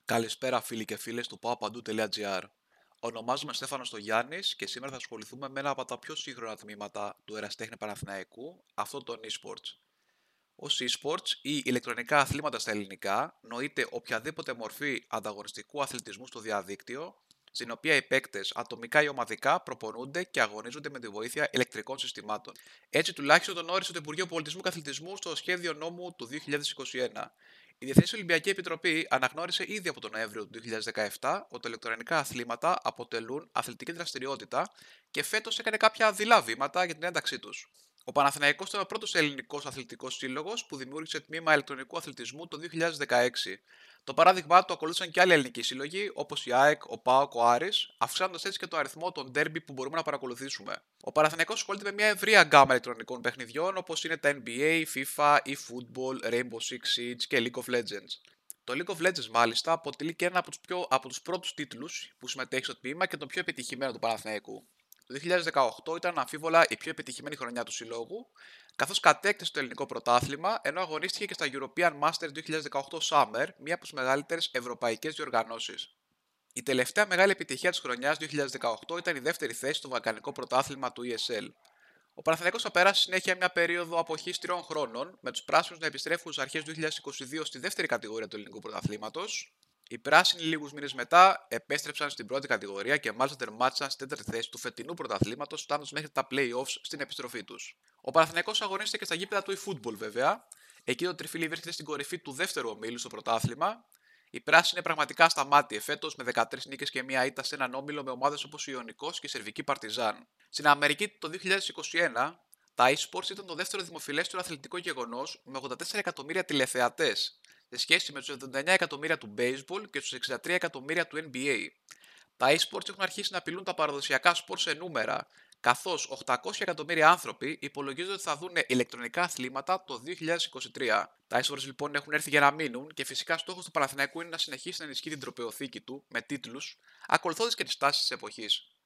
Καλησπέρα φίλοι και φίλες του paopandou.gr. Ονομάζομαι Στέφανος Στογιάννης και σήμερα θα ασχοληθούμε με ένα από τα πιο σύγχρονα τμήματα του Εραστέχνη Παναθηναϊκού, αυτό των e-sports. Ως e-sports ή ηλεκτρονικά αθλήματα στα ελληνικά νοείται οποιαδήποτε μορφή ανταγωνιστικού αθλητισμού στο διαδίκτυο, στην οποία οι παίκτες ατομικά ή ομαδικά προπονούνται και αγωνίζονται με τη βοήθεια ηλεκτρικών συστημάτων. Έτσι τουλάχιστον τον όρισε το Υπουργείο Πολιτισμού και Αθλητισμού στο σχέδιο νόμου του 2021. Η Διεθνής Ολυμπιακή Επιτροπή αναγνώρισε ήδη από τον Νοέμβριο του 2017 ότι τα ηλεκτρονικά αθλήματα αποτελούν αθλητική δραστηριότητα και φέτος έκανε κάποια δειλά βήματα για την ένταξή τους. Ο Παναθηναϊκός ήταν ο πρώτος ελληνικός αθλητικός σύλλογος που δημιούργησε τμήμα ηλεκτρονικού αθλητισμού το 2016. Το παράδειγμά του ακολούθησαν και άλλοι ελληνικοί σύλλογοι όπως η ΑΕΚ, ο ΠΑΟΚ, ο Άρης, αυξάνοντας έτσι και το αριθμό των ντέρμπι που μπορούμε να παρακολουθήσουμε. Ο Παναθηναϊκός ασχολείται με μια ευρεία γκάμα ηλεκτρονικών παιχνιδιών όπως είναι τα NBA, FIFA, eFootball, Rainbow Six Siege και League of Legends. Το League of Legends μάλιστα αποτελεί και ένα από τους πρώτους τίτλους που συμμετέχει στο τμήμα και τον πιο επιτυχημένο του Παναθηναϊκού. Το 2018 ήταν αμφίβολα η πιο επιτυχημένη χρονιά του συλλόγου, καθώς κατέκτησε το ελληνικό πρωτάθλημα, ενώ αγωνίστηκε και στα European Masters 2018 Summer, μία από τις μεγαλύτερες ευρωπαϊκές διοργανώσεις. Η τελευταία μεγάλη επιτυχία της χρονιάς 2018 ήταν η δεύτερη θέση στο Βαλκανικό πρωτάθλημα του ESL. Ο Παναθηναϊκός θα περάσει συνέχεια μια περίοδο αποχής 3 χρόνων, με τους πράσινους να επιστρέφουν στις αρχές του 2022 στη δεύτερη κατηγορία του ελληνικού πρωταθλήματος. Οι πράσινοι λίγους μήνες μετά επέστρεψαν στην πρώτη κατηγορία και μάλιστα τερμάτισαν στην τέταρτη θέση του φετινού πρωταθλήματος, φτάνοντας μέχρι τα play-offs στην επιστροφή τους. Ο Παναθηναϊκός αγωνίζεται και στα γήπεδα του eFootball βέβαια. Εκεί το τριφύλι βρίσκεται στην κορυφή του δεύτερου ομίλου στο πρωτάθλημα. Η πράσινη είναι πραγματικά στα μάτια φέτος με 13 νίκες και μία ήττα σε έναν όμιλο με ομάδες όπως ο Ιωνικός και η Σερβική Παρτιζάν. Στην Αμερική το 2021, τα e-sports ήταν το δεύτερο δημοφιλέστερο αθλητικό γεγονός με 84 εκατομμύρια τηλεθεατές, σε σχέση με τους 79 εκατομμύρια του baseball και τους 63 εκατομμύρια του NBA. Τα e-sports έχουν αρχίσει να απειλούν τα παραδοσιακά sports σε νούμερα, καθώς 800 εκατομμύρια άνθρωποι υπολογίζονται ότι θα δουν ηλεκτρονικά αθλήματα το 2023. Τα e-sports λοιπόν έχουν έρθει για να μείνουν και φυσικά στόχος του Παναθηναϊκού είναι να συνεχίσει να ενισχύει την τροπαιοθήκη του με τίτλους, ακολουθώντας και τις τάσεις της εποχής.